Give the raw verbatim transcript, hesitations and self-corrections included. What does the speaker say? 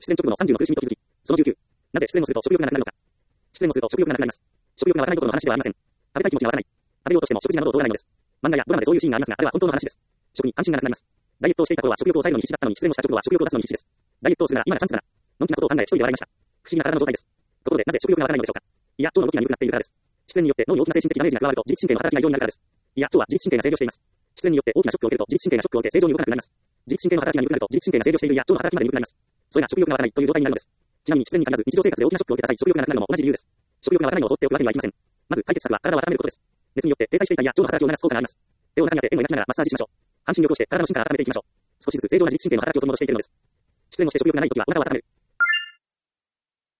失恋直後のさんじゅうの苦しみと気づき。そのじゅうきゅう。なぜ失恋をすると食欲がなくなるのか。失恋をすると食欲がなくなります。食欲が湧かないことの話ではありません。食べたい気持ちが湧かない。食べようとしても食事などを通らないのです。漫画やドラマでそういうシーンがありますが、あれは本当の話です。食に関心がなくなります。ダイエットをしていた頃は食欲を抑えるのに必死だったのに、失恋をした直後は食欲を出すのに必死です。ダイエットをするなら今がチャンスだな。のんきなことを考え一人で笑いました。不思議な体の状態です。ところで、なぜ食欲が湧かないのでしょうか。いや、腸の動きが鈍くなっているからです。失恋によって脳に大きな精神的ダメージが加わると自律神経の働きが異常になるからです。いや、腸は自律神経が制御しています。失恋によって大きなショックを受けると自律神経がショックを受け正常に動かなくなります。自律神経の働きが鈍くなると自律神経が制御しているいや腸の働きまで鈍くなります。それが食欲が湧かないという状態になるのです。ちなみに失恋に限らず日常生活で大きなショックを受けた際食欲がなくなるのも同じ理由です。食欲が湧かないのを放っておくわけにはいきません。まず解決策は体を温めることです。熱によって停滞していたいや腸の働きを促す効果があります。手を中に当て円を描きながらマッサージしましょう。半身浴をして体の芯から温めていきましょう。少しずつ正常な自律神経の働きを取り戻していけるのです。失恋をして食欲がないときはお腹を温める。